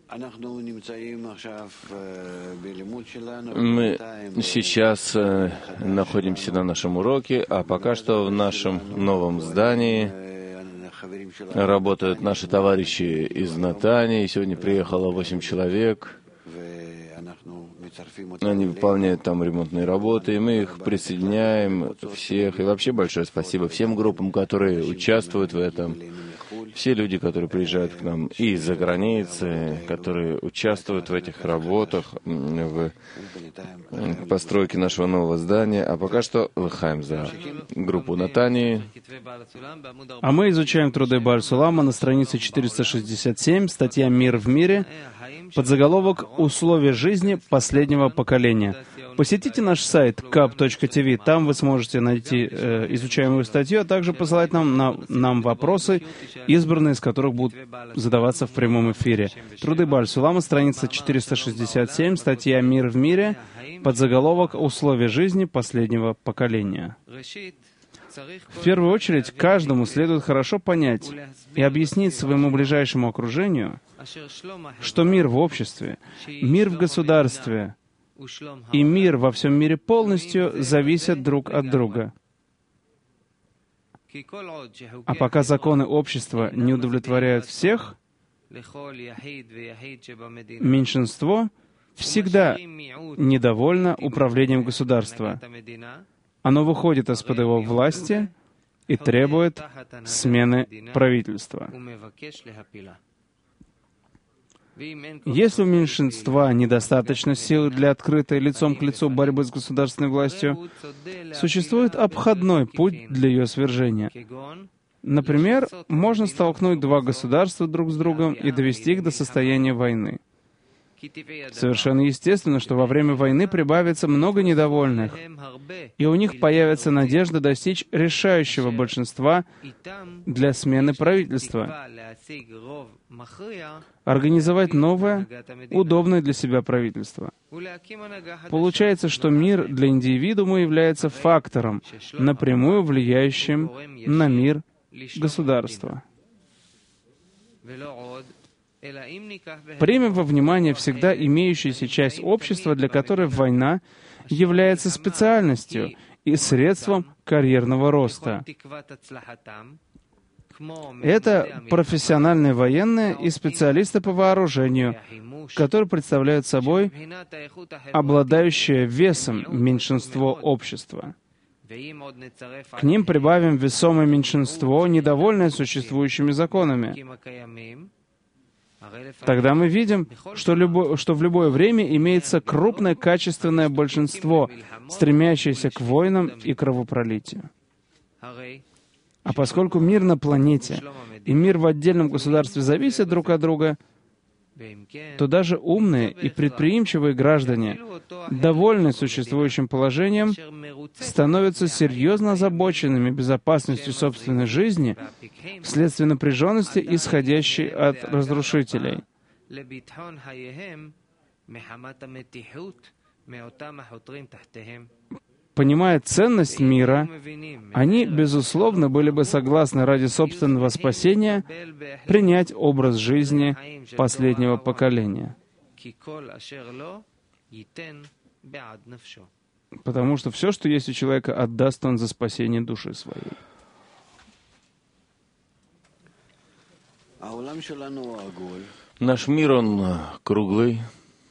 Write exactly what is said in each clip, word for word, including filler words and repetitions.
Мы сейчас э, находимся на нашем уроке, а пока что в нашем новом здании работают наши товарищи из Натании. Сегодня приехало восемь человек. Они выполняют там ремонтные работы, и мы их присоединяем всех. И вообще большое спасибо всем группам, которые участвуют в этом. Все люди, которые приезжают к нам и из-за границы, которые участвуют в этих работах, в постройке нашего нового здания. А пока что лыхаем за группу Натании. А мы изучаем труды Бааль Сулама на странице четыреста шестьдесят семь, статья «Мир в мире», подзаголовок «Условия жизни последнего поколения». Посетите наш сайт кап точка ти ви, там вы сможете найти э, изучаемую статью, а также посылать нам, на, нам вопросы, избранные из которых будут задаваться в прямом эфире. Труды Бааль Сулама, страница четыреста шестьдесят семь, статья «Мир в мире», подзаголовок «Условия жизни последнего поколения». В первую очередь, каждому следует хорошо понять и объяснить своему ближайшему окружению, что мир в обществе, мир в государстве и мир во всем мире полностью зависят друг от друга. А пока законы общества не удовлетворяют всех, меньшинство всегда недовольно управлением государства. Оно выходит из-под его власти и требует смены правительства. Если у меньшинства недостаточно сил для открытой лицом к лицу борьбы с государственной властью, существует обходной путь для ее свержения. Например, можно столкнуть два государства друг с другом и довести их до состояния войны. Совершенно естественно, что во время войны прибавится много недовольных, и у них появится надежда достичь решающего большинства для смены правительства, организовать новое, удобное для себя правительство. Получается, что мир для индивидуума является фактором, напрямую влияющим на мир государства. Примем во внимание всегда имеющуюся часть общества, для которой война является специальностью и средством карьерного роста. Это профессиональные военные и специалисты по вооружению, которые представляют собой обладающее весом меньшинство общества. К ним прибавим весомое меньшинство, недовольное существующими законами. Тогда мы видим, что, любо, что в любое время имеется крупное качественное большинство, стремящееся к войнам и кровопролитию. А поскольку мир на планете и мир в отдельном государстве зависят друг от друга, то даже умные и предприимчивые граждане, довольные существующим положением, становятся серьезно озабоченными безопасностью собственной жизни вследствие напряженности, исходящей от разрушителей. Понимая ценность мира, они, безусловно, были бы согласны ради собственного спасения принять образ жизни последнего поколения. Потому что все, что есть у человека, отдаст он за спасение души своей. Наш мир, он круглый.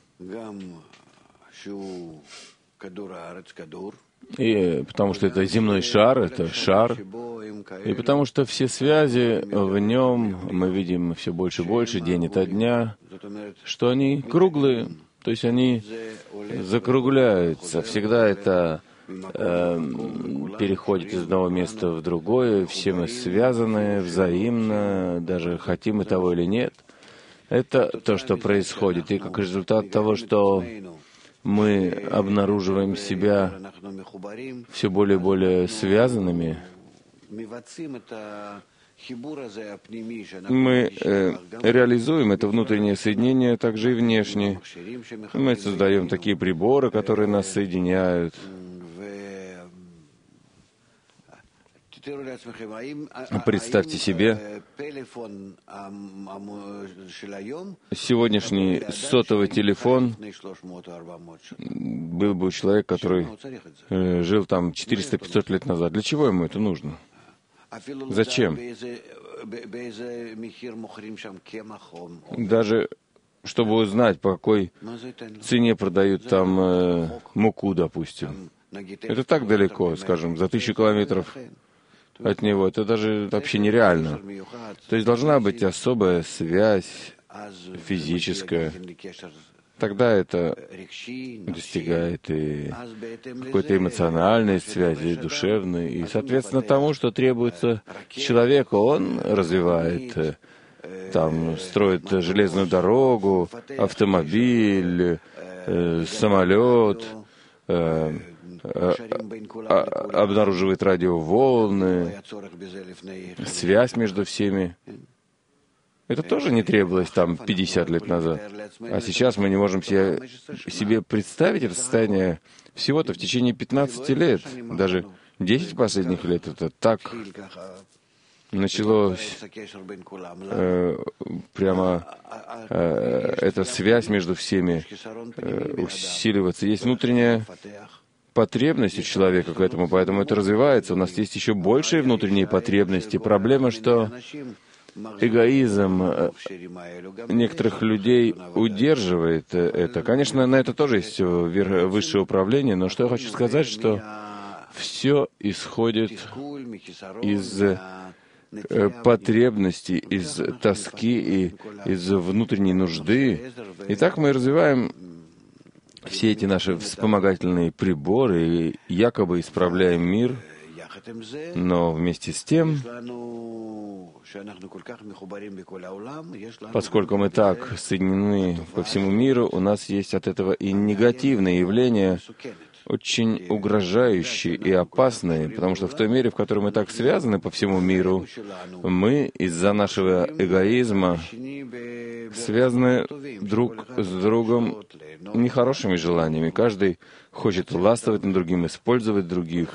И потому что это земной шар, это шар, и потому что все связи в нем мы видим все больше и больше, день ото дня, что они круглые, то есть они закругляются. Всегда это э, переходит из одного места в другое, все мы связаны взаимно, даже хотим мы того или нет. Это то, что происходит, и как результат того, что мы обнаруживаем себя все более и более связанными, мы э, реализуем это внутреннее соединение также и внешне. Мы создаем такие приборы, которые нас соединяют. Представьте себе, сегодняшний сотовый телефон был бы у человека, который э, жил там четыреста-пятьсот лет назад. Для чего ему это нужно? Зачем? Даже чтобы узнать, по какой цене продают там э, муку, допустим. Это так далеко, скажем, за тысячу километров от него. Это даже вообще нереально. То есть должна быть особая связь физическая. Тогда это достигает и какой-то эмоциональной связи, душевной. И, соответственно, тому, что требуется человеку, он развивает, там, строит железную дорогу, автомобиль, э, самолет, э, э, обнаруживает радиоволны, связь между всеми. Это тоже не требовалось там пятьдесят лет назад. А сейчас мы не можем себе, себе представить это состояние всего-то в течение пятнадцати лет. Даже десять последних лет это так началось э, прямо э, эта связь между всеми э, усиливаться. Есть внутренняя потребность у человека к этому, поэтому это развивается. У нас есть еще большие внутренние потребности. Проблема, что эгоизм некоторых людей удерживает это. Конечно, на это тоже есть высшее управление, но что я хочу сказать, что все исходит из потребностей, из тоски и из внутренней нужды. И так мы развиваем все эти наши вспомогательные приборы и якобы исправляем мир, но вместе с тем, поскольку мы так соединены по всему миру, у нас есть от этого и негативные явления, очень угрожающие и опасные, потому что в той мере, в которой мы так связаны по всему миру, мы из-за нашего эгоизма связаны друг с другом нехорошими желаниями. Каждый хочет властвовать над другим, использовать других.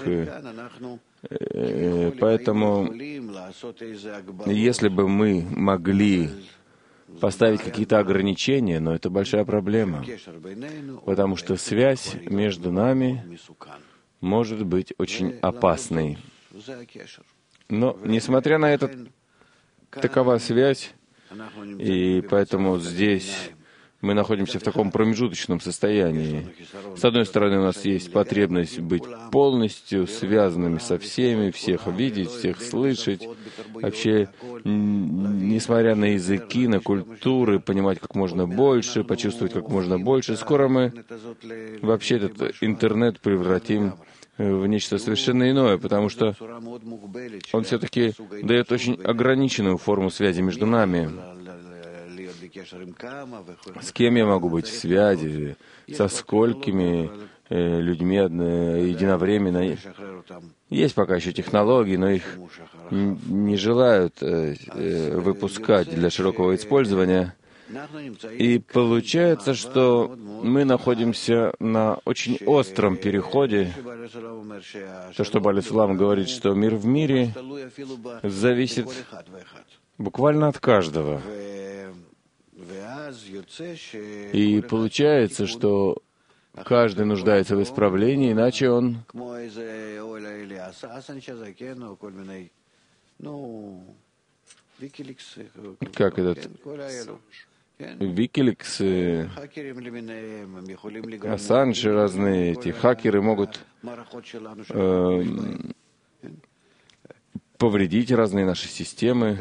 Поэтому, если бы мы могли поставить какие-то ограничения, но это большая проблема, потому что связь между нами может быть очень опасной. Но, несмотря на это, такова связь, и поэтому здесь мы находимся в таком промежуточном состоянии. С одной стороны, у нас есть потребность быть полностью связанными со всеми, всех видеть, всех слышать, вообще, несмотря на языки, на культуры, понимать как можно больше, почувствовать как можно больше. Скоро мы вообще этот интернет превратим в нечто совершенно иное, потому что он все-таки дает очень ограниченную форму связи между нами. С кем я могу быть в связи, со сколькими э, людьми одно, единовременно. Есть пока еще технологии, но их не желают э, э, выпускать для широкого использования. И получается, что мы находимся на очень остром переходе. То, что Баль Ислам говорит, что мир в мире зависит буквально от каждого. И получается, что каждый нуждается в исправлении, иначе он как этот Викиликс, Ассанж, разные эти хакеры могут э, повредить разные наши системы.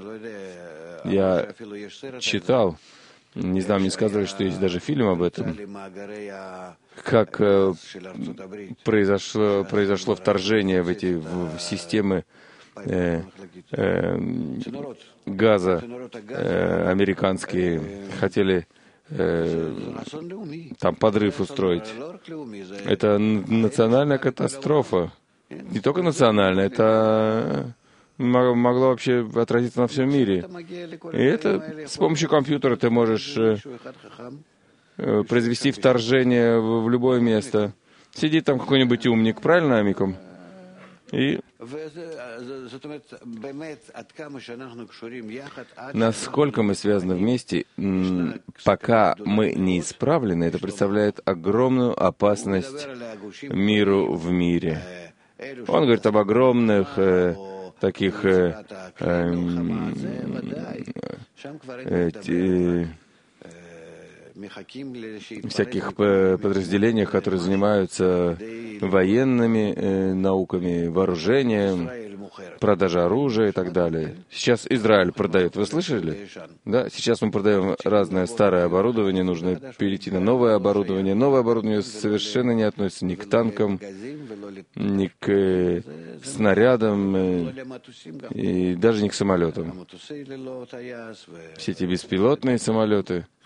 Я читал, не знаю, мне сказали, что есть даже фильм об этом, как э, произошло, произошло вторжение в эти в системы э, э, газа э, американские, хотели э, там подрыв устроить. Это национальная катастрофа. Не только национальная, это могло вообще отразиться на всем мире. И это с помощью компьютера ты можешь э, э, произвести вторжение в, в любое место. Сидит там какой-нибудь умник, правильно, Амиком? И Насколько мы связаны вместе, пока мы не исправлены, это представляет огромную опасность миру в мире. Он говорит об огромных э, таких э, э, э, э, всяких подразделениях, которые занимаются военными э, науками, вооружением, продажей оружия и так далее. Сейчас Израиль продает. Вы слышали? Да? Сейчас мы продаем разное старое оборудование, нужно перейти на новое оборудование. Новое оборудование совершенно не относится ни к танкам, ни к э, снарядам, э, и даже не к самолетам. Все эти беспилотные самолеты —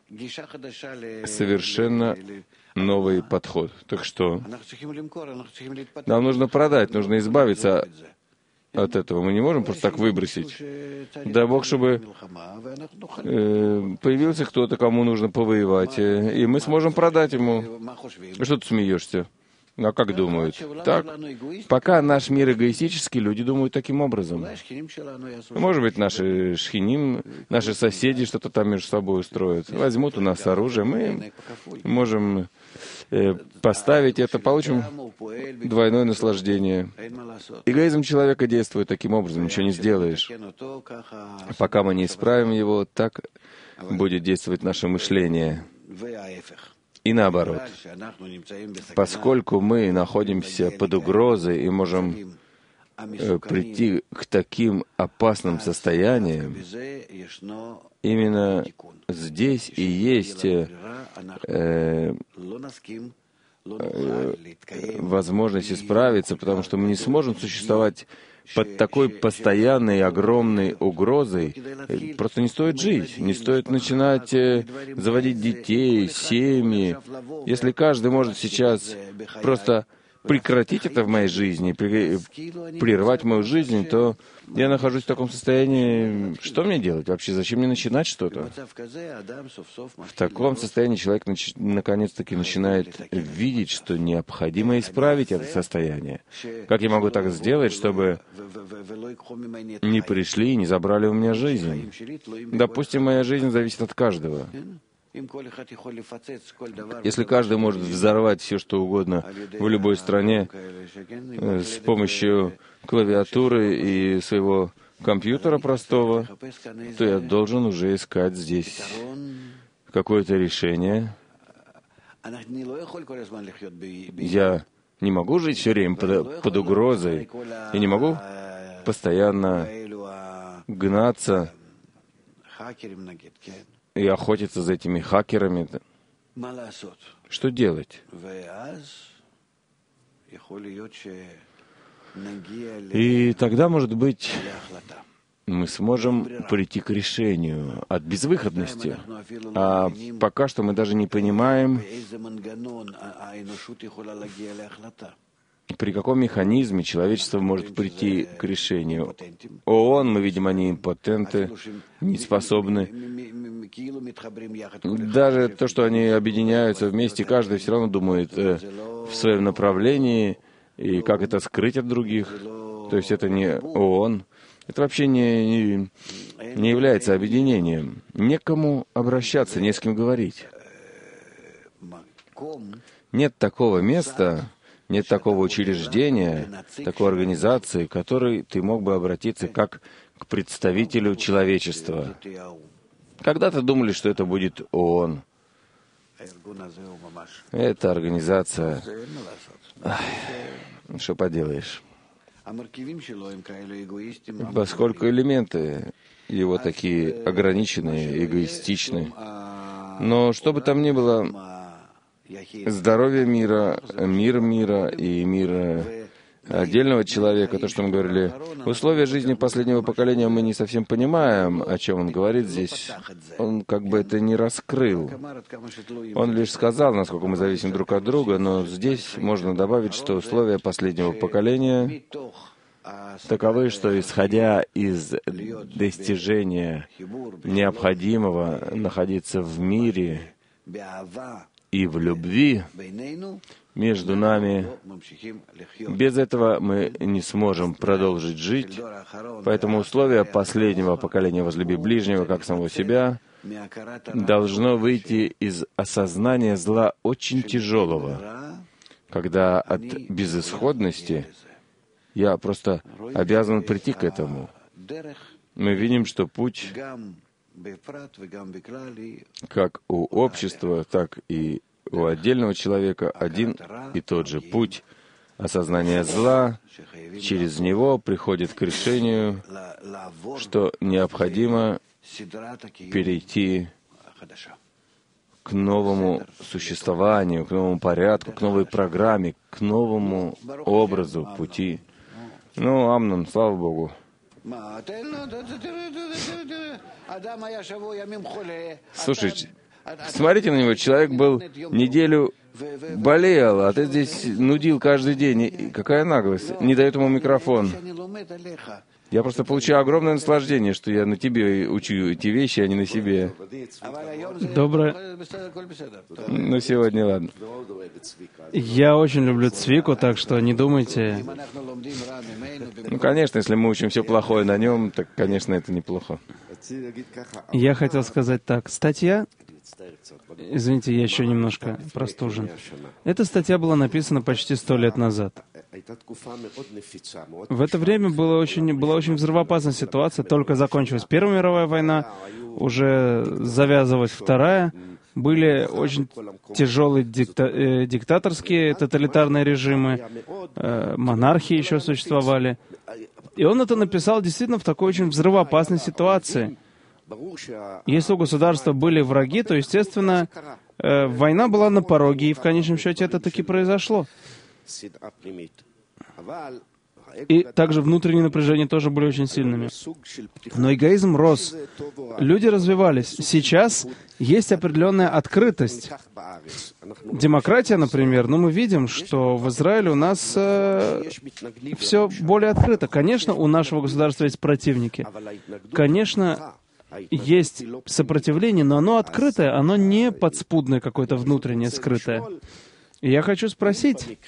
совершенно новый подход. Так что нам нужно продать, нужно избавиться от этого. Мы не можем просто так выбросить. Дай Бог, чтобы э, появился кто-то, кому нужно повоевать, и мы сможем продать ему. Что ты смеешься? А как думают? Так, пока наш мир эгоистический, люди думают таким образом. Может быть, наши шхиним, наши соседи что-то там между собой устроят. Возьмут у нас оружие, мы можем э, поставить это, получим двойное наслаждение. Эгоизм человека действует таким образом, ничего не сделаешь. Пока мы не исправим его, так будет действовать наше мышление. И наоборот, поскольку мы находимся под угрозой и можем э, прийти к таким опасным состояниям, именно здесь и есть э, э, возможность исправиться, потому что мы не сможем существовать под такой постоянной огромной угрозой. Просто не стоит жить, не стоит начинать э, заводить детей, семьи. Если каждый может сейчас просто прекратить это в моей жизни, прервать мою жизнь, то я нахожусь в таком состоянии, что мне делать вообще? Зачем мне начинать что-то? В таком состоянии человек нач... наконец-таки начинает видеть, что необходимо исправить это состояние. Как я могу так сделать, чтобы не пришли и не забрали у меня жизнь? Допустим, моя жизнь зависит от каждого. Если каждый может взорвать все, что угодно в любой стране э, с помощью клавиатуры и своего компьютера простого, то я должен уже искать здесь какое-то решение. Я не могу жить все время под, под угрозой. Я не могу постоянно гнаться и охотиться за этими хакерами. Что делать? И тогда, может быть, мы сможем прийти к решению от безвыходности. А пока что мы даже не понимаем, при каком механизме человечество может прийти к решению. ООН, мы видим, они импотенты, не способны. Даже то, что они объединяются вместе, каждый все равно думает э, в своем направлении, и как это скрыть от других. То есть это не ООН. Это вообще не, не, не является объединением. Некому обращаться, не с кем говорить. Нет такого места, нет такого учреждения, такой организации, к которой ты мог бы обратиться как к представителю человечества. Когда-то думали, что это будет ООН. Эта организация... Ах, что поделаешь. Поскольку элементы его такие ограниченные, эгоистичны. Но что бы там ни было, здоровье мира, мир мира и мир отдельного человека, то, что мы говорили, условия жизни последнего поколения мы не совсем понимаем, о чем он говорит здесь. Он как бы это не раскрыл. Он лишь сказал, насколько мы зависим друг от друга, но здесь можно добавить, что условия последнего поколения таковы, что, исходя из достижения необходимого находиться в мире и в любви между нами. Без этого мы не сможем продолжить жить. Поэтому условие последнего поколения «возлюби ближнего, как самого себя» должно выйти из осознания зла очень тяжелого, когда от безысходности я просто обязан прийти к этому. Мы видим, что путь как у общества, так и у отдельного человека один и тот же путь осознания зла. Через него приходит к решению, что необходимо перейти к новому существованию, к новому порядку, к новой программе, к новому образу пути. Ну, Амнон, слава Богу. Слушай, смотрите на него, человек был неделю болел, а ты здесь нудил каждый день. И какая наглость, не дает ему микрофон. Я просто получаю огромное наслаждение, что я на тебе учу эти вещи, а не на себе. Доброе. Ну, сегодня ладно. Я очень люблю Цвику, так что не думайте. Ну, конечно, если мы учим все плохое на нем, так, конечно, это неплохо. Я хотел сказать так. Статья... Извините, я еще немножко простужен. Эта статья была написана почти сто лет назад. В это время была очень, была очень взрывоопасная ситуация. Только закончилась Первая мировая война, уже завязывалась Вторая. Были очень тяжелые дикта, э, диктаторские тоталитарные режимы, э, монархии еще существовали. И он это написал действительно в такой очень взрывоопасной ситуации. Если у государства были враги, то, естественно, э, война была на пороге, и в конечном счете это таки произошло. И также внутренние напряжения тоже были очень сильными. Но эгоизм рос. Люди развивались. Сейчас есть определенная открытость. Демократия, например, ну мы видим, что в Израиле у нас э, все более открыто. Конечно, у нашего государства есть противники. Конечно, есть сопротивление, но оно открытое, оно не подспудное какое-то внутреннее, скрытое. И я хочу спросить,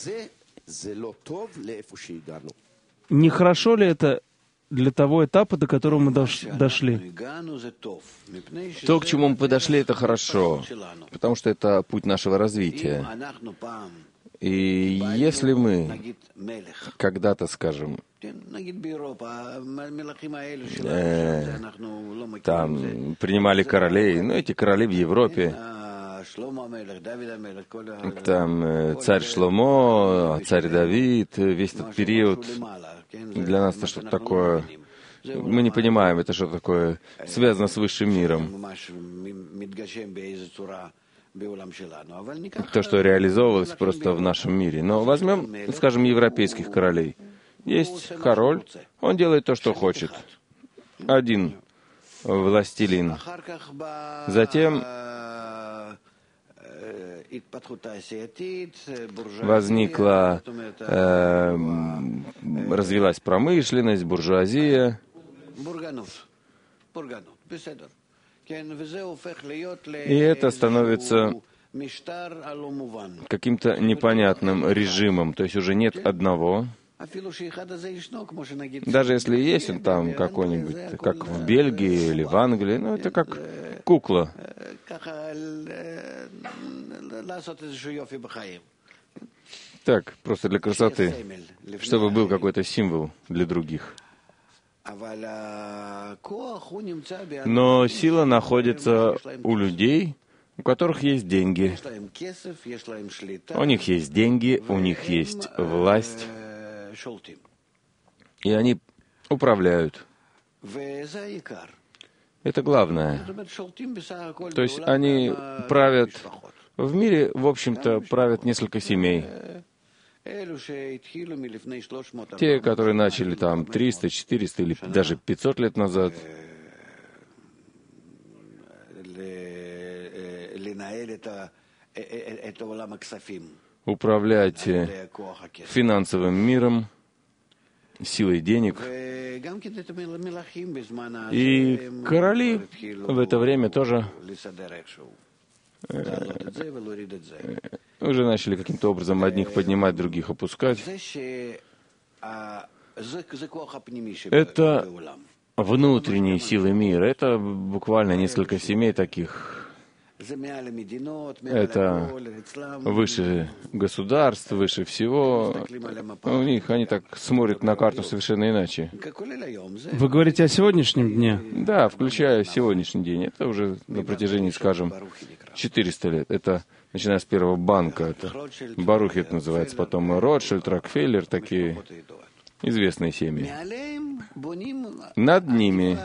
нехорошо ли это для того этапа, до которого мы дош- дошли? То, к чему мы подошли, это хорошо, потому что это путь нашего развития. И если мы когда-то, скажем, э, там принимали королей, ну, эти короли в Европе, там э, царь Шломо, царь Давид, весь этот период, для нас это что-то такое, мы не понимаем, это что такое, связано с высшим миром. То, что реализовывалось просто в нашем мире. Но возьмем, скажем, европейских королей. Есть король, он делает то, что хочет. Один властелин. Затем возникла, э, развилась промышленность, буржуазия. И это становится каким-то непонятным режимом, то есть уже нет одного. Даже если есть он там какой-нибудь, как в Бельгии или в Англии, ну это как кукла. Так, просто для красоты, чтобы был какой-то символ для других. Но сила находится у людей, у которых есть деньги. У них есть деньги, у них есть власть, и они управляют. Это главное. То есть они правят... В мире, в общем-то, правят несколько семей. Те, которые начали там триста, четыреста или даже пятьсот лет назад, управлять финансовым миром, силой денег. И короли в это время тоже уже начали каким-то образом одних поднимать, других опускать. Это внутренние силы мира. Это буквально несколько семей таких. Это выше государств, выше всего. У них они так смотрят на карту совершенно иначе. Вы говорите о сегодняшнем дне? Да, включая сегодняшний день. Это уже на протяжении, скажем, четырёхсот лет. Это начиная с первого банка. Это Барухи это называется. Потом Ротшильд, Рокфеллер, такие известные семьи. Над ними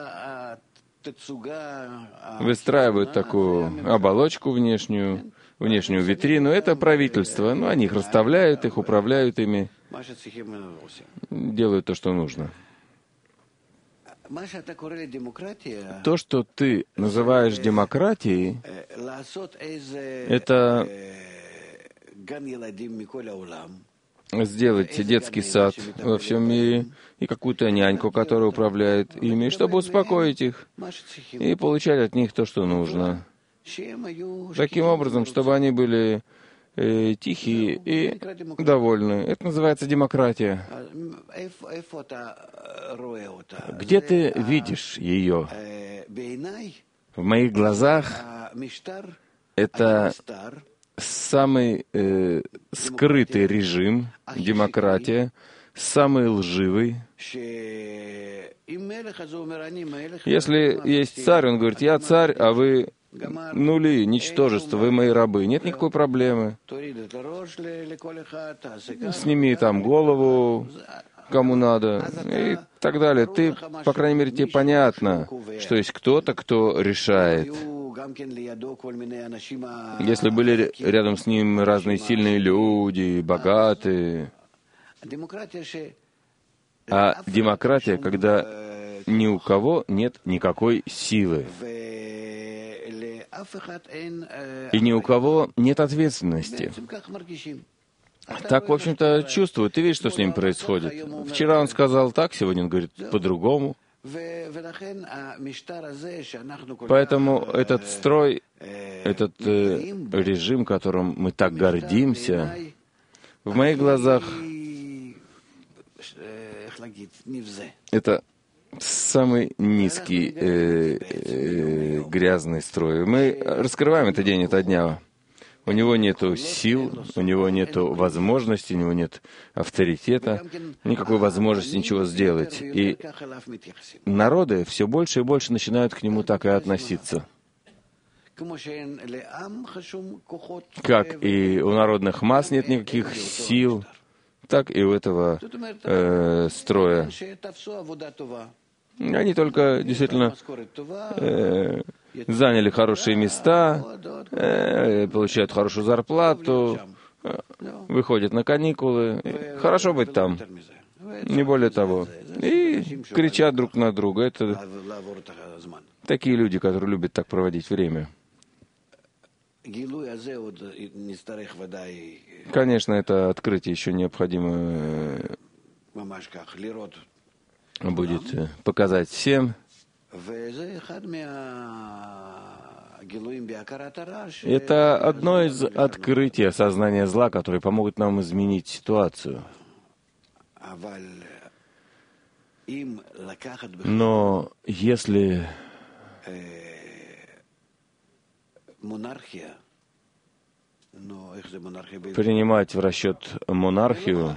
выстраивают такую оболочку внешнюю, внешнюю витрину. Это правительство. Ну, они их расставляют, их управляют ими, делают то, что нужно. То, что ты называешь демократией, это сделать детский сад во всем мире и какую-то няньку, которая управляет ими, чтобы успокоить их и получать от них то, что нужно. Таким образом, чтобы они были э, тихие и довольны. Это называется демократия. Где ты видишь ее? В моих глазах это самый э, скрытый режим, демократия, самый лживый. Если есть царь, он говорит, я царь, а вы нули, ничтожество, вы мои рабы. Нет никакой проблемы. Сними там голову, кому надо, и так далее. Ты, по крайней мере, тебе понятно, что есть кто-то, кто решает. Если были рядом с ним разные сильные люди, богатые. А демократия, когда ни у кого нет никакой силы. И ни у кого нет ответственности. Так, в общем-то, чувствуют. Ты видишь, что с ним происходит. Вчера он сказал так, сегодня он говорит по-другому. Поэтому этот строй, этот э, режим, которым мы так гордимся, в моих глазах это самый низкий, э, э, грязный строй. Мы раскрываем это день ото дня. У него нет сил, у него нет возможности, у него нет авторитета, никакой возможности ничего сделать. И народы все больше и больше начинают к нему так и относиться. Как и у народных масс нет никаких сил, так и у этого э, строя. Они только действительно э, заняли хорошие места, э, получают хорошую зарплату, э, выходят на каникулы. Хорошо быть там, не более того. И кричат друг на друга. Это такие люди, которые любят так проводить время. Конечно, это открытие еще необходимо будет показать всем. Это одно из открытий осознания зла, которые помогут нам изменить ситуацию. Но если принимать в расчет монархию,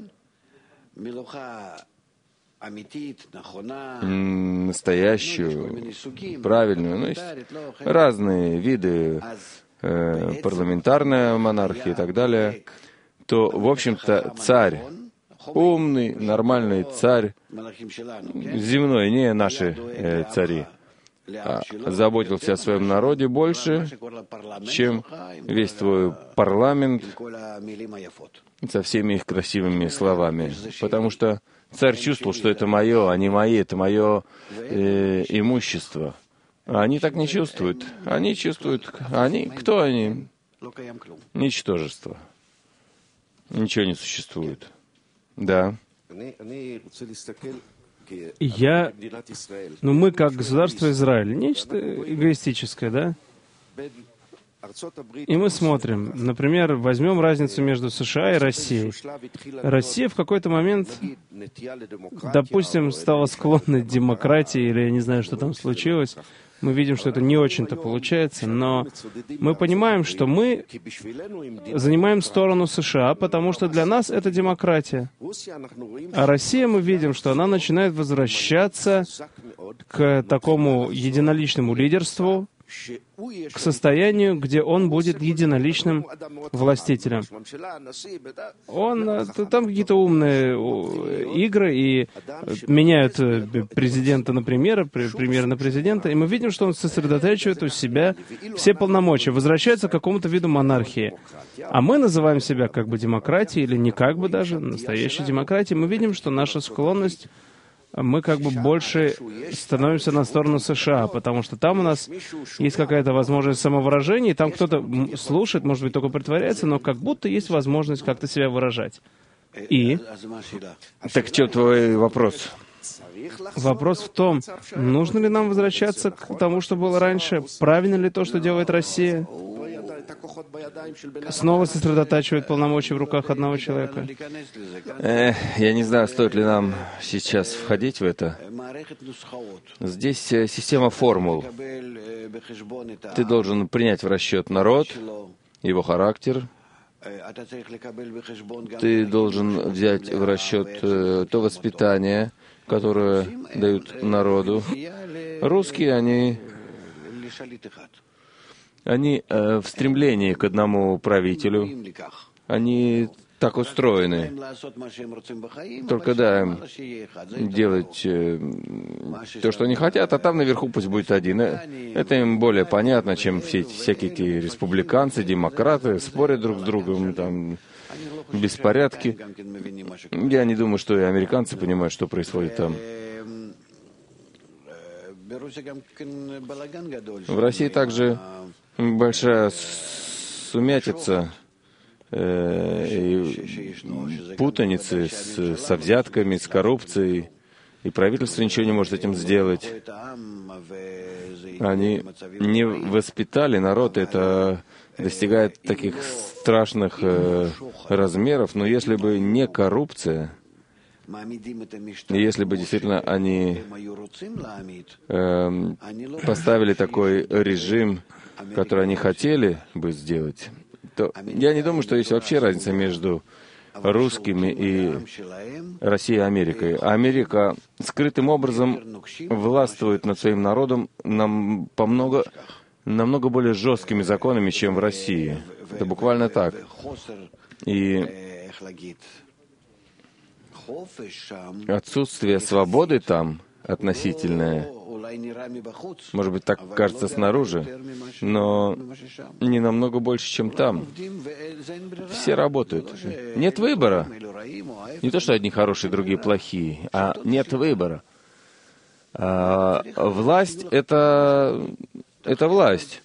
настоящую, правильную, ну, есть разные виды, э, парламентарная монархия и так далее, то, в общем-то, царь, умный, нормальный царь, земной, не наши э, цари, а заботился о своем народе больше, чем весь твой парламент со всеми их красивыми словами. Потому что царь чувствовал, что это мое, а не мои, это мое э, имущество. А они так не чувствуют. Они чувствуют, они, кто они? Ничтожество. Ничего не существует. Да. Я, ну мы как государство Израиль, нечто эгоистическое, да? И мы смотрим, например, возьмем разницу между США и Россией. Россия в какой-то момент, допустим, стала склонной к демократии, или я не знаю, что там случилось. Мы видим, что это не очень-то получается, но мы понимаем, что мы занимаем сторону США, потому что для нас это демократия. А Россия, мы видим, что она начинает возвращаться к такому единоличному лидерству, к состоянию, где он будет единоличным властителем. Он, там какие-то умные игры, и меняют президента на премьера, премьера на президента, и мы видим, что он сосредотачивает у себя все полномочия, возвращается к какому-то виду монархии. А мы называем себя как бы демократией, или не как бы даже, настоящей демократией. Мы видим, что наша склонность, мы как бы больше становимся на сторону США, потому что там у нас есть какая-то возможность самовыражения, и там кто-то слушает, может быть, только притворяется, но как будто есть возможность как-то себя выражать. И? Так что твой вопрос? Вопрос в том, нужно ли нам возвращаться к тому, что было раньше? Правильно ли то, что делает Россия? Снова сосредотачивает полномочия в руках одного человека? Э, я не знаю, стоит ли нам сейчас входить в это. Здесь система формул. Ты должен принять в расчет народ, его характер. Ты должен взять в расчет то воспитание, которое дают народу. Русские, они... Они э, в стремлении к одному правителю, они так устроены. Только дай им делать э, то, что они хотят, а там наверху пусть будет один. Это им более понятно, чем все эти, всякие эти республиканцы, демократы, спорят друг с другом, там, беспорядки. Я не думаю, что и американцы понимают, что происходит там. В России также большая сумятица э, и путаницы с, со взятками, с коррупцией, и правительство ничего не может с этим сделать. Они не воспитали народ, это достигает таких страшных э, размеров, но если бы не коррупция, если бы действительно они э, поставили такой режим, который они хотели бы сделать, то я не думаю, что есть вообще разница между русскими и Россией и Америкой. Америка скрытым образом властвует над своим народом нам по много, намного более жесткими законами, чем в России. Это буквально так. И отсутствие свободы там относительное, может быть, так кажется снаружи, но не намного больше, чем там. Все работают. Нет выбора. Не то, что одни хорошие, другие плохие, а нет выбора. А власть — это, это власть.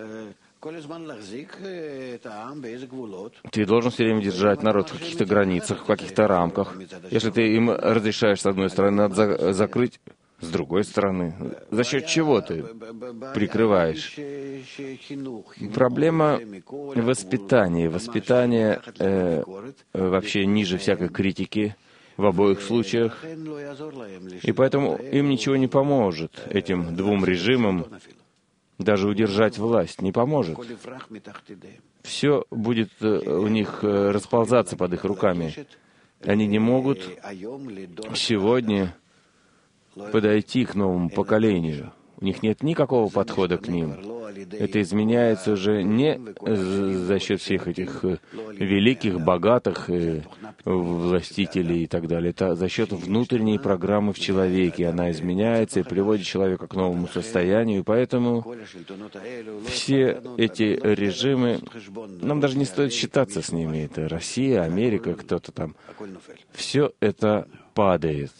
Ты должен все время держать народ в каких-то границах, в каких-то рамках. Если ты им разрешаешь с одной стороны, надо за- закрыть с другой стороны. За счет чего ты прикрываешь? Проблема воспитания. Воспитание э, вообще ниже всякой критики в обоих случаях. И поэтому им ничего не поможет, этим двум режимам. Даже удержать власть не поможет. Все будет у них расползаться под их руками. Они не могут сегодня подойти к новому поколению. У них нет никакого подхода к ним. Это изменяется уже не за счет всех этих великих, богатых властителей и так далее. Это за счет внутренней программы в человеке. Она изменяется и приводит человека к новому состоянию. И поэтому все эти режимы, нам даже не стоит считаться с ними. Это Россия, Америка, кто-то там. Все это падает.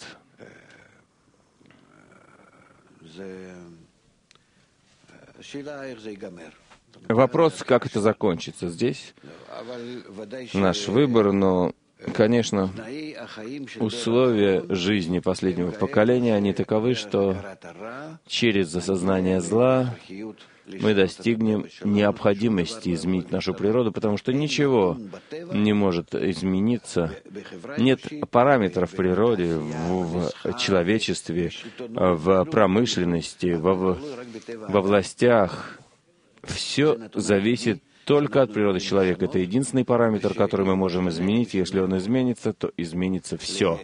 Вопрос, как это закончится здесь. Наш выбор, но Конечно, условия жизни последнего поколения, они таковы, что через осознание зла мы достигнем необходимости изменить нашу природу, потому что ничего не может измениться. Нет параметров в природе, в человечестве, в промышленности, во, во властях. Все зависит только от природы человека. Это единственный параметр, который мы можем изменить. Если он изменится, то изменится все.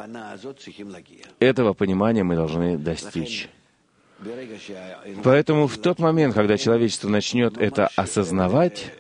Этого понимания мы должны достичь. Поэтому в тот момент, когда человечество начнет это осознавать,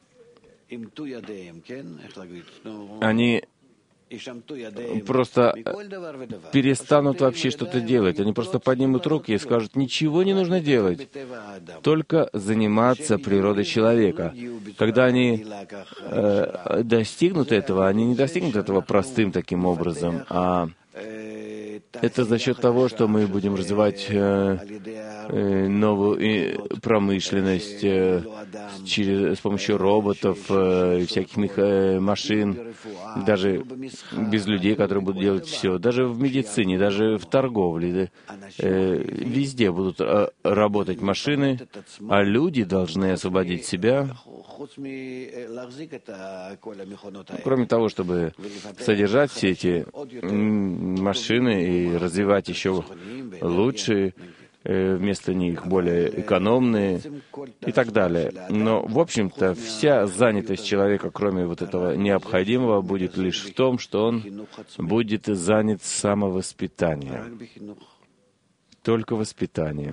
они просто перестанут вообще что-то делать. Они просто поднимут руки и скажут, ничего не нужно делать, только заниматься природой человека. Когда они э, достигнут этого, они не достигнут этого простым таким образом, а это за счет того, что мы будем развивать э, э, новую э, промышленность э, через, с помощью роботов, э, всяких меха, машин, даже без людей, которые будут делать все. Даже в медицине, даже в торговле, э, везде будут э, работать машины, а люди должны освободить себя. Кроме того, чтобы содержать все эти машины и развивать еще лучшие, вместо них более экономные и так далее. Но, в общем-то, вся занятость человека, кроме вот этого необходимого, будет лишь в том, что он будет занят самовоспитанием. Только воспитание.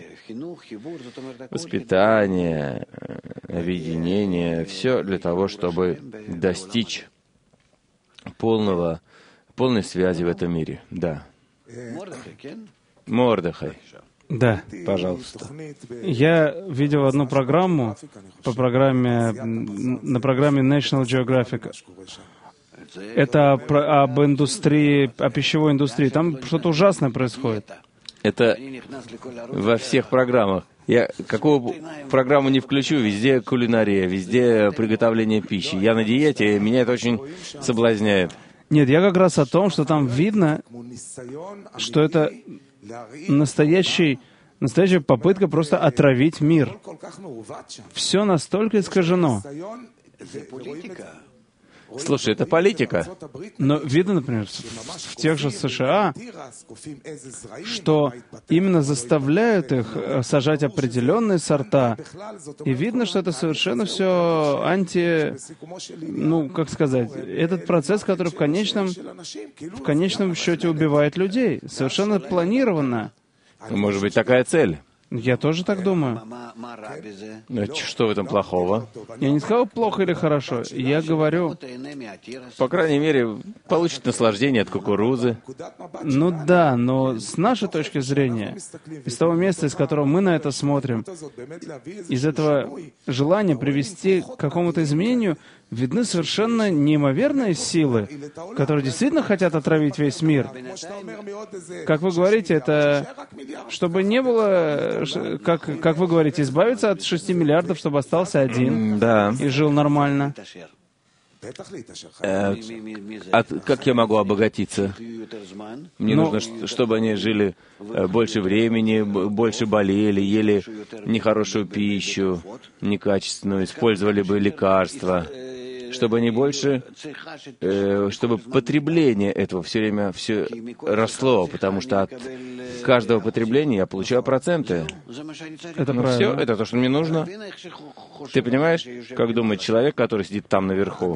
Воспитание, объединение, все для того, чтобы достичь полного, полной связи в этом мире. Да. Мордехай. Да. Пожалуйста. Я видел одну программу по программе, на программе National Geographic. Это про, об индустрии, о пищевой индустрии. Там что-то ужасное происходит. Это во всех программах. Я какую программу не включу, везде кулинария, везде приготовление пищи. Я на диете, и меня это очень соблазняет. Нет, я как раз о том, что там видно, что это настоящий, настоящая попытка просто отравить мир. Все настолько искажено. Слушай, это политика. Но видно, например, в тех же США, что именно заставляют их сажать определенные сорта. И видно, что это совершенно все анти... Ну, как сказать, этот процесс, который в конечном, в конечном счете убивает людей. Совершенно планированно. Может быть, такая цель? Я тоже так думаю. Что в этом плохого? Я не сказал плохо или хорошо. Я говорю... По крайней мере, получит наслаждение от кукурузы. Ну да, но с нашей точки зрения, из того места, из которого мы на это смотрим, из этого желания привести к какому-то изменению, видны совершенно неимоверные силы, которые действительно хотят отравить весь мир. Как вы говорите, это чтобы не было, как, как вы говорите, избавиться от шести миллиардов, чтобы остался один, да, и жил нормально. Э, от, как я могу обогатиться? Мне Но... нужно, чтобы они жили больше времени, больше болели, ели нехорошую пищу, некачественную, использовали бы лекарства, чтобы они больше, э, чтобы потребление этого все время все росло, потому что от каждого потребления я получаю проценты. Это ну, все, это то, что мне нужно. Ты понимаешь, как думает человек, который сидит там наверху?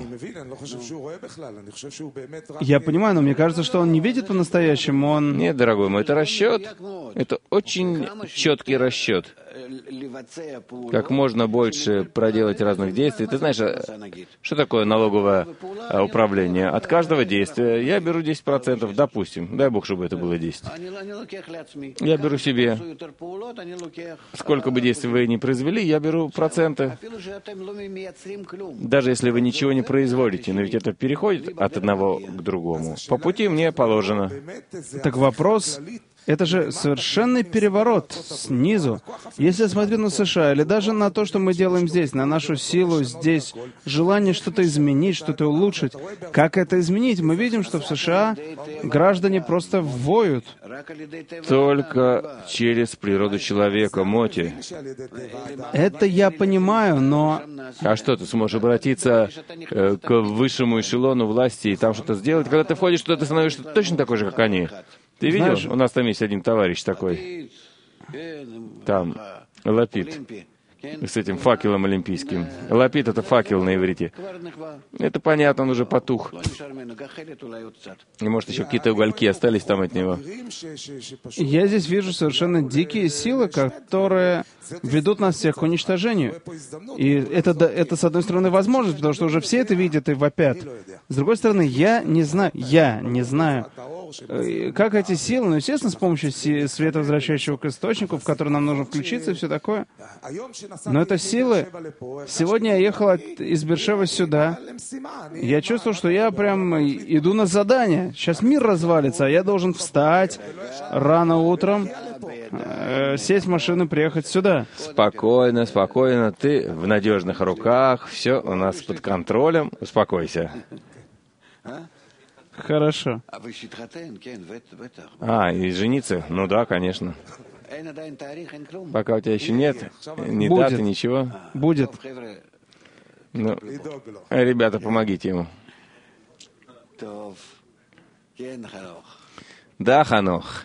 Я понимаю, но мне кажется, что он не видит по-настоящему, он... Нет, дорогой мой, это расчет. Это очень четкий расчет. Как можно больше проделать разных действий. Ты знаешь, что такое налоговое управление? От каждого действия я беру десять процентов, допустим. Дай Бог, чтобы это было десять. Я беру себе. Сколько бы действий вы ни произвели, я беру проценты. Даже если вы ничего не производите, но ведь это переходит от одного к другому. По пути мне положено. Так вопрос Это же совершенный переворот снизу. Если я смотрю на США, или даже на то, что мы делаем здесь, на нашу силу здесь, желание что-то изменить, что-то улучшить, как это изменить? Мы видим, что в США граждане просто воют. Только через природу человека, Моти. Это я понимаю, но... А что, ты сможешь обратиться э, к высшему эшелону власти и там что-то сделать? Когда ты входишь туда, ты становишься точно такой же, как они. Ты видел? Знаешь, у нас там есть один товарищ такой. Там, Лапид. С этим факелом олимпийским. Лапид — это факел на иврите. Это понятно, он уже потух. И, может, еще какие-то угольки остались там от него. Я здесь вижу совершенно дикие силы, которые ведут нас всех к уничтожению. И это, это, с одной стороны, возможность, потому что уже все это видят и вопят. С другой стороны, я не знаю, я не знаю, как эти силы, ну, естественно, с помощью света, возвращающего к источнику, в который нам нужно включиться и все такое. Но это силы. Сегодня я ехал от, из Бершева сюда. Я чувствовал, что я прям иду на задание. Сейчас мир развалится, а я должен встать рано утром, э, сесть в машину, приехать сюда. Спокойно, спокойно. Ты в надежных руках. Все у нас под контролем. Успокойся. Хорошо. А, и жениться? Ну да, конечно. Пока у тебя еще нет ни Будет. даты, ничего. Будет. Ну, ребята, помогите ему. Да, Ханох.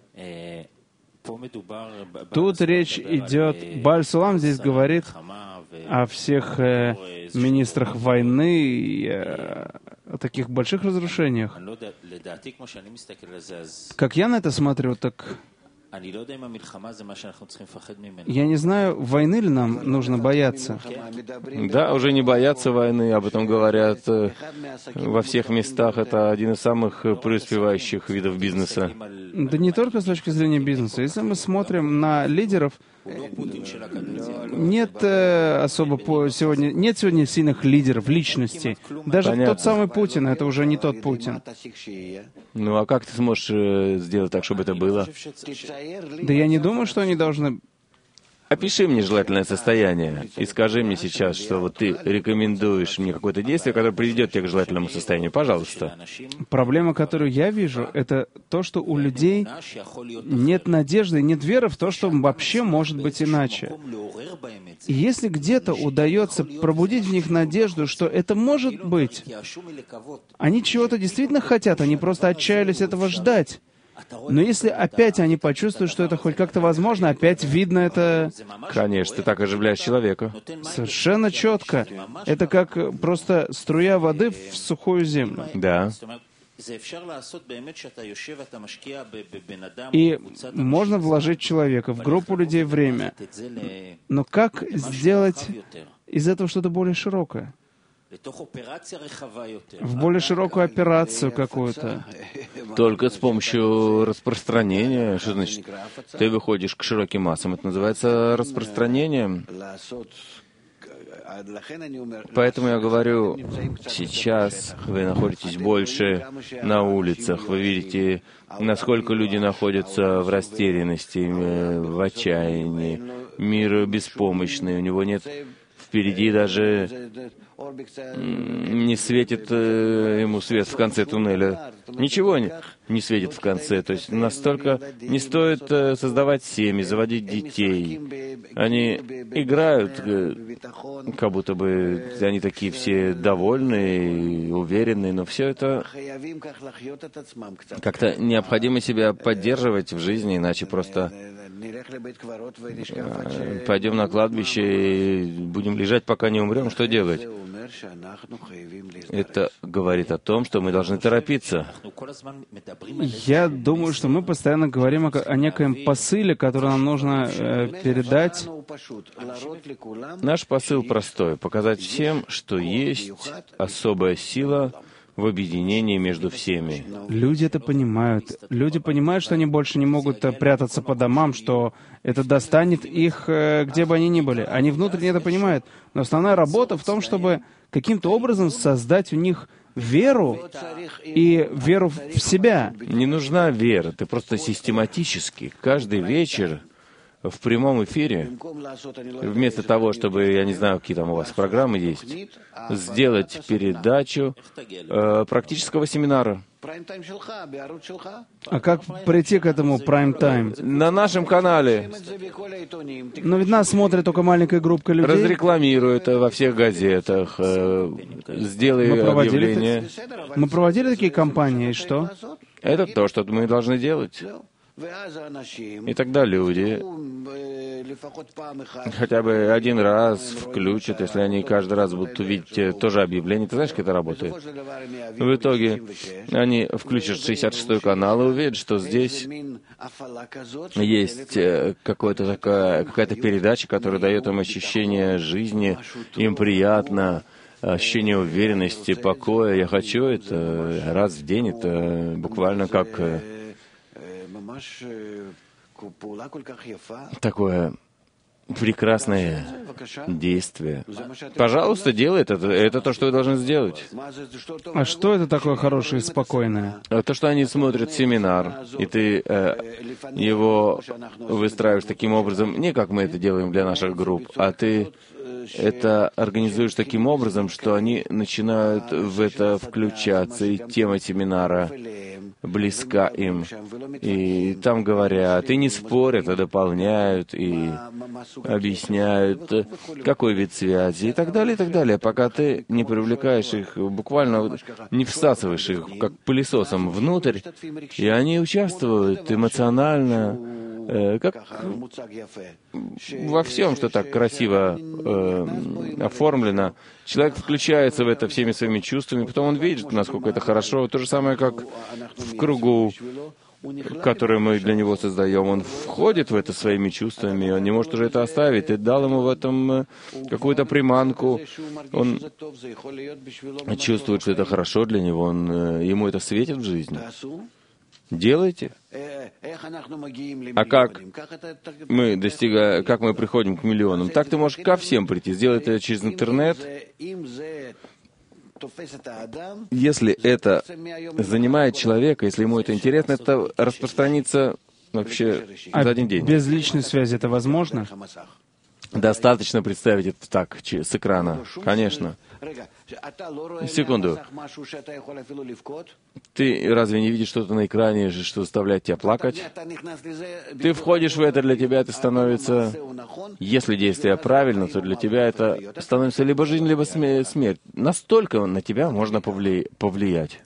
Тут речь идет... Бааль Сулам здесь говорит о всех э, министрах войны и э, о таких больших разрушениях. Как я на это смотрю, так... Я не знаю, войны ли нам нужно бояться. Да, уже не боятся войны, об этом говорят э, во всех местах. Это один из самых преуспевающих видов бизнеса. Да не только с точки зрения бизнеса. Если мы смотрим на лидеров, нет э, особо по сегодня, нет сегодня сильных лидеров, личностей. Даже Понятно. тот самый Путин, это уже не тот Путин. Ну а как ты сможешь э, сделать так, чтобы это было? Да я не думаю, что они должны... Опиши мне желательное состояние и скажи мне сейчас, что вот ты рекомендуешь мне какое-то действие, которое приведет тебя к желательному состоянию. Пожалуйста. Проблема, которую я вижу, это то, что у людей нет надежды, нет веры в то, что вообще может быть иначе. И если где-то удается пробудить в них надежду, что это может быть, они чего-то действительно хотят, они просто отчаялись этого ждать. Но если опять они почувствуют, что это хоть как-то возможно, опять видно это... Конечно, ты так оживляешь человека. Совершенно четко. Это как просто струя воды в сухую землю. Да. И можно вложить человека в группу людей время. Но как сделать из этого что-то более широкое? В более широкую операцию какую-то. Только с помощью распространения. Что значит? Ты выходишь к широким массам. Это называется распространением. Поэтому я говорю, сейчас вы находитесь больше на улицах, вы видите, насколько люди находятся в растерянности, в отчаянии, мир беспомощный, у него нет впереди даже не светит э, ему свет в конце туннеля. Ничего не, не светит в конце. То есть настолько не стоит э, создавать семьи, заводить детей. Они играют, э, как будто бы они такие все довольные, уверенные, но все это как-то необходимо себя поддерживать в жизни, иначе просто э, пойдем на кладбище и будем лежать, пока не умрем. Что делать? Это говорит о том, что мы должны торопиться. Я думаю, что мы постоянно говорим о, о некоем посыле, который нам нужно э, передать. Наш посыл простой — показать всем, что есть особая сила в объединении между всеми. Люди это понимают. Люди понимают, что они больше не могут э, прятаться по домам, что это достанет их, э, где бы они ни были. Они внутренне это понимают. Но основная работа в том, чтобы каким-то образом создать у них веру и веру в себя. Не нужна вера, ты просто систематически, каждый вечер в прямом эфире, вместо того, чтобы, я не знаю, какие там у вас программы есть, сделать передачу э, практического семинара. А как прийти к этому прайм-тайм? На нашем канале. Но ведь нас смотрит только маленькая группа людей. Разрекламируй это во всех газетах, э, сделай Мы проводили объявление. так- Мы проводили такие кампании, и что? Это то, что мы должны делать. И тогда люди хотя бы один раз включат, если они каждый раз будут видеть э, тоже объявление. Ты знаешь, как это работает? В итоге они включат шестьдесят шестой канал и увидят, что здесь есть э, какое-то такая, какая-то передача, которая дает им ощущение жизни, им приятно, ощущение уверенности, покоя. Я хочу это раз в день, это буквально как э, такое прекрасное действие. Пожалуйста, делай это. Это то, что вы должны сделать. А что это такое хорошее и спокойное? То, что они смотрят семинар, и ты э, его выстраиваешь таким образом, не как мы это делаем для наших групп, а ты это организуешь таким образом, что они начинают в это включаться, и тема семинара близка им. И там говорят, и не спорят, а дополняют, и объясняют, какой вид связи, и так далее, и так далее, пока ты не привлекаешь их, буквально не всасываешь их, как пылесосом, внутрь, и они участвуют эмоционально, э, как во всем, что так красиво э, оформлено. Человек включается в это всеми своими чувствами, потом он видит, насколько это хорошо. То же самое, как в кругу, который мы для него создаем. Он входит в это своими чувствами, он не может уже это оставить. Ты дал ему в этом какую-то приманку. Он чувствует, что это хорошо для него, он, ему это светит в жизни. Делайте. А как мы достигаем, как мы приходим к миллионам? Так ты можешь ко всем прийти. Сделай это через интернет. Если это занимает человека, если ему это интересно, это распространится вообще А за один день. без личной связи это возможно? Достаточно представить это так, с экрана. Конечно. Секунду. Ты разве не видишь что-то на экране, что заставляет тебя плакать? Ты входишь в это, для тебя это становится... Если действие правильно, то для тебя это становится либо жизнь, либо смерть. Настолько на тебя можно повли... повлиять.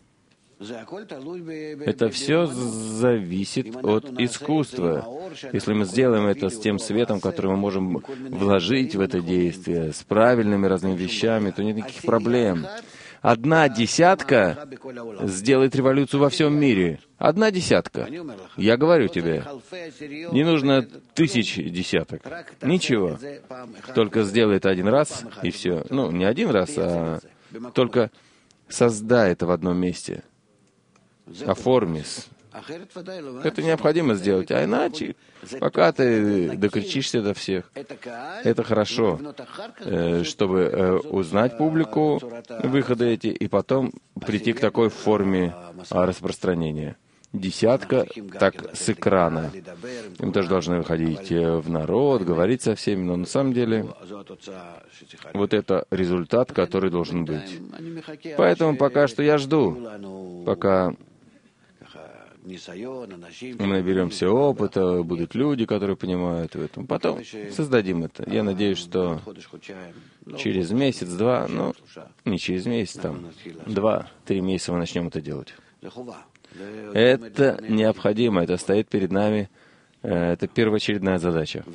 Это все зависит от искусства. Если мы сделаем это с тем светом, который мы можем вложить в это действие, с правильными разными вещами, то нет никаких проблем. Одна десятка сделает революцию во всем мире. Одна десятка. Я говорю тебе, не нужно тысяч десяток. Ничего. Только сделай это один раз, и все. Ну, не один раз, а только создай это в одном месте. Оформи. Это необходимо сделать. А иначе, пока ты докричишься до всех, это хорошо, чтобы узнать публику, выходы эти, и потом прийти к такой форме распространения. Десятка, так с экрана. Мы тоже должны выходить в народ, говорить со всеми, но на самом деле вот это результат, который должен быть. Поэтому пока что я жду, пока мы наберемся опыта, будут люди, которые понимают в этом. Потом создадим это. Я надеюсь, что через месяц-два, ну, не через месяц, там, два-три месяца мы начнем это делать. Это необходимо, это стоит перед нами, это первоочередная задача.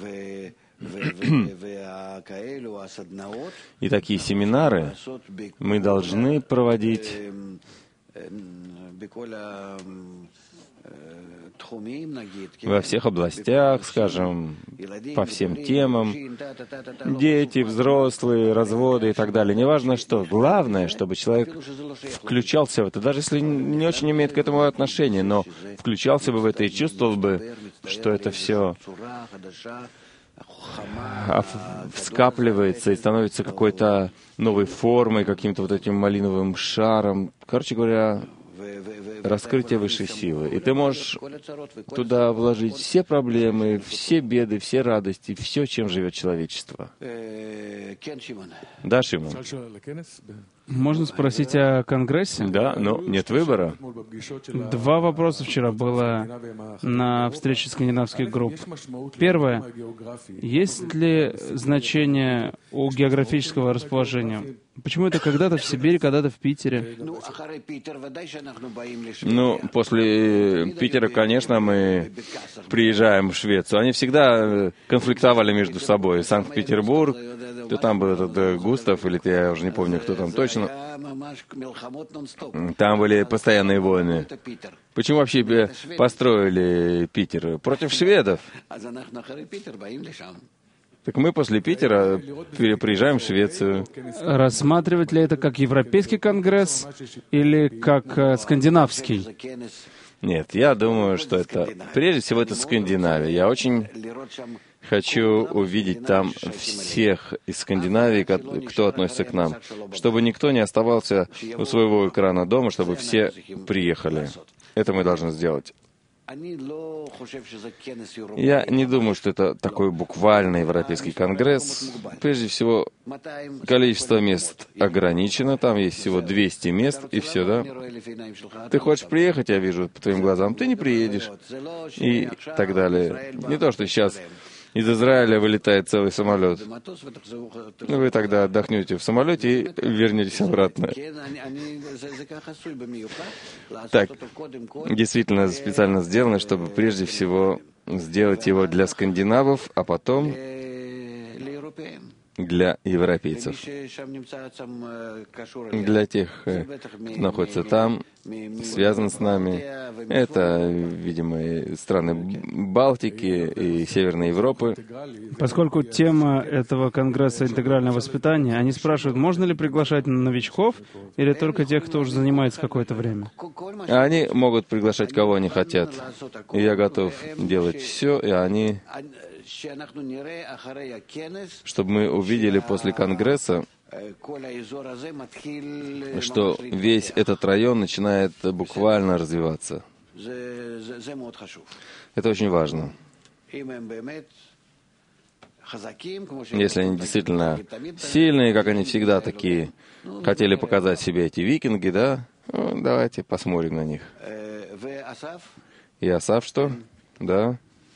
И такие семинары мы должны проводить во всех областях, скажем, по всем темам, дети, взрослые, разводы и так далее. Неважно что. Главное, чтобы человек включался в это, даже если не очень имеет к этому отношения, но включался бы в это и чувствовал бы, что это все скапливается и становится какой-то новой формой, каким-то вот этим малиновым шаром. Короче говоря, раскрытие высшей силы. И ты можешь туда вложить все проблемы, все беды, все радости, все, чем живет человечество. Да, Шимон? Можно спросить о Конгрессе? Да, но нет выбора. Два вопроса вчера было на встрече скандинавских групп. Первое. Есть ли значение у географического расположения? Почему это когда-то в Сибири, когда-то в Питере? Ну, после Питера, конечно, мы приезжаем в Швецию. Они всегда конфликтовали между собой. Санкт-Петербург, то там был этот Густав, или я уже не помню, кто там точно. Там были постоянные войны. Почему вообще построили Питер? Против шведов. Так мы после Питера приезжаем в Швецию. Рассматривать ли это как Европейский конгресс или как э, скандинавский? Нет, я думаю, что это, прежде всего, это Скандинавия. Я очень хочу увидеть там всех из Скандинавии, кто относится к нам, чтобы никто не оставался у своего экрана дома, чтобы все приехали. Это мы должны сделать. Я не думаю, что это такой буквальный Европейский конгресс. Прежде всего, количество мест ограничено. Там есть всего двести мест, и все, да? Ты хочешь приехать, я вижу по твоим глазам, ты не приедешь. И так далее. Не то, что сейчас из Израиля вылетает целый самолет. Вы тогда отдохнете в самолете и вернетесь обратно. Так, действительно специально сделано, чтобы прежде всего сделать его для скандинавов, а потом для европейцев. Для тех, кто находится там, связан с нами. Это, видимо, страны Балтики и Северной Европы. Поскольку тема этого конгресса интегрального воспитания, они спрашивают, можно ли приглашать новичков или только тех, кто уже занимается какое-то время? Они могут приглашать, кого они хотят. И я готов делать все, и они... Чтобы мы увидели после Конгресса, что весь этот район начинает буквально развиваться. Это очень важно. Если они действительно сильные, как они всегда такие, хотели показать себе эти викинги, да, ну, давайте посмотрим на них. И Асав что? Да.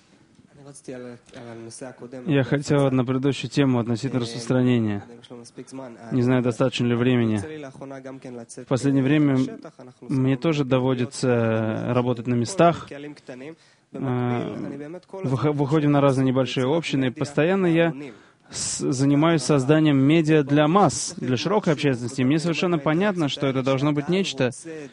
Я хотел на предыдущую тему относительно распространения. Не знаю, достаточно ли времени. В последнее время мне тоже доводится работать на местах. Выходим на разные небольшие общины. И постоянно я занимаюсь созданием медиа для масс, для широкой общественности. Мне совершенно понятно, что это должно быть нечто,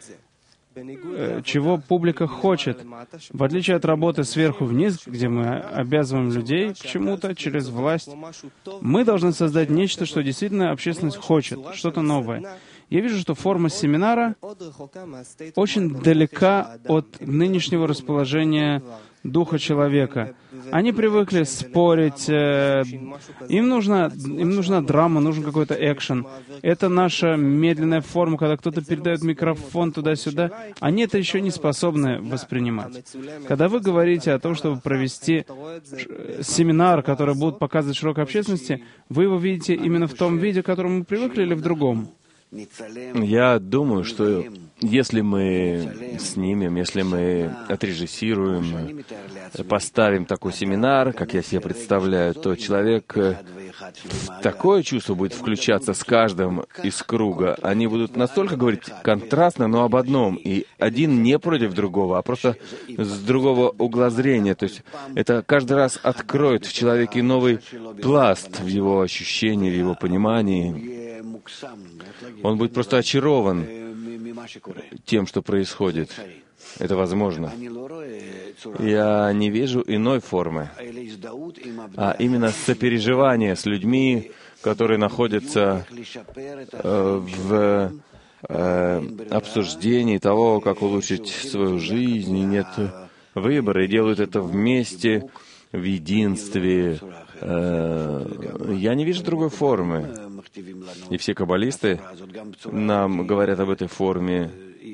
чего публика хочет. В отличие от работы сверху вниз, где мы обязываем людей к чему-то через власть, мы должны создать нечто, что действительно общественность хочет, что-то новое. Я вижу, что форма семинара очень далека от нынешнего расположения духа человека. Они привыкли спорить, э, им, нужна, им нужна драма, нужен какой-то экшен. Это наша медленная форма, когда кто-то передает микрофон туда-сюда. Они это еще не способны воспринимать. Когда вы говорите о том, чтобы провести семинар, который будет показывать широкой общественности, вы его видите именно в том виде, к которому мы привыкли, или в другом? Я думаю, что если мы снимем, если мы отрежиссируем, поставим такой семинар, как я себе представляю, то человек в такое чувство будет включаться с каждым из круга. Они будут настолько говорить контрастно, но об одном. И один не против другого, а просто с другого угла зрения. То есть это каждый раз откроет в человеке новый пласт в его ощущении, в его понимании. Он будет просто очарован тем, что происходит. Это возможно. Я не вижу иной формы, а именно сопереживание с людьми, которые находятся э, в э, обсуждении того, как улучшить свою жизнь, и нет выбора, и делают это вместе, в единстве, Я не вижу другой формы. И все каббалисты нам говорят об этой форме.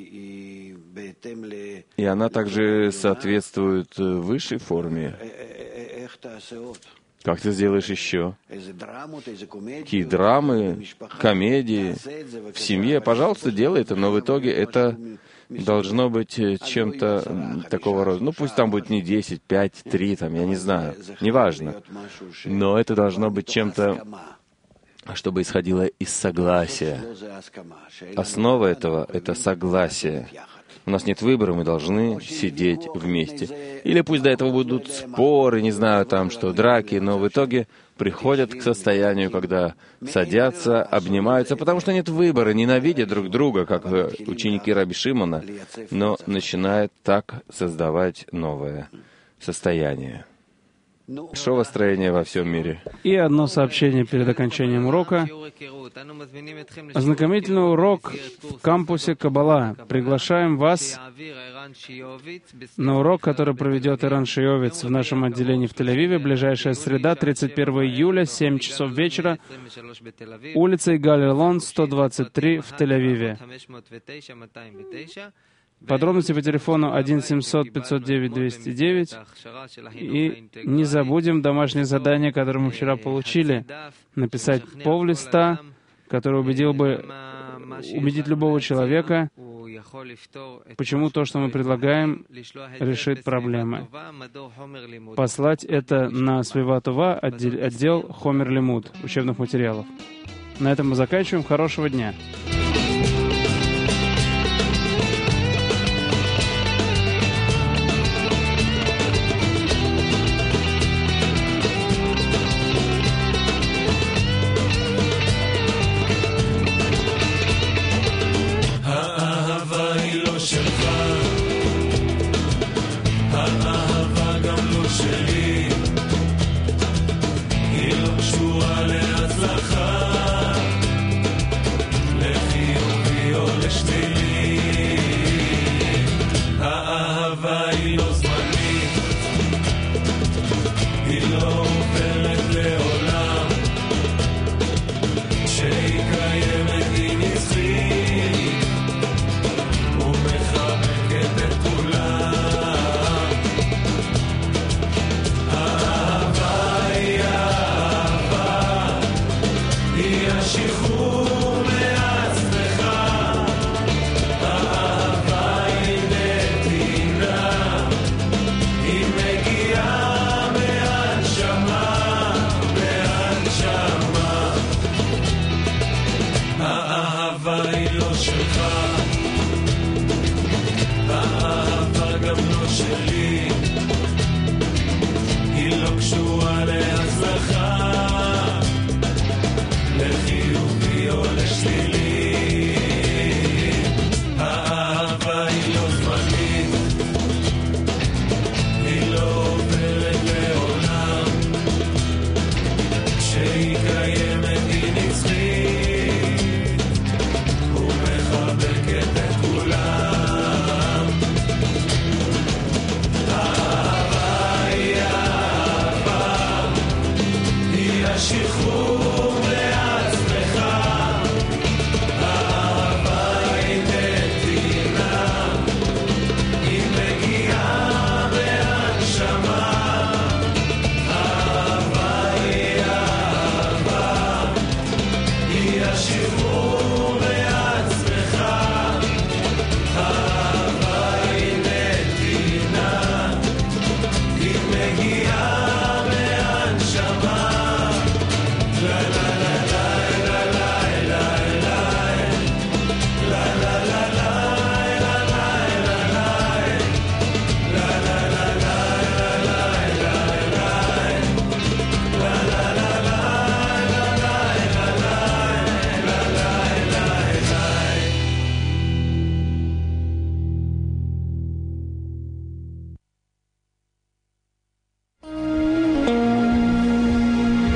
И она также соответствует высшей форме. Как ты сделаешь еще? Какие драмы, комедии в семье? Пожалуйста, делай это, но в итоге это должно быть чем-то такого рода. Ну, пусть там будет не десять, пять, три, там, я не знаю, неважно. Но это должно быть чем-то, чтобы исходило из согласия. Основа этого — это согласие. У нас нет выбора, мы должны сидеть вместе. Или пусть до этого будут споры, не знаю, там что, драки, но в итоге приходят к состоянию, когда садятся, обнимаются, потому что нет выбора, ненавидят друг друга, как ученики Раби Шимона, но начинают так создавать новое состояние. Большого строения во всем мире. И одно сообщение перед окончанием урока. Ознакомительный урок в кампусе Каббала. Приглашаем вас на урок, который проведет Иран Шиовиц в нашем отделении в Тель-Авиве. Ближайшая среда, тридцать первого июля, семь часов вечера, улица Игаль-Элон, сто двадцать три в Тель-Авиве. Подробности по телефону один семьсот пятьсот девять двести девять. И не забудем домашнее задание, которое мы вчера получили. Написать пол-листа, который убедил бы, убедить любого человека, почему то, что мы предлагаем, решит проблемы. Послать это на Свиватова, отдел, отдел Хомер Лимуд, учебных материалов. На этом мы заканчиваем. Хорошего дня. האהבה היא לא שלך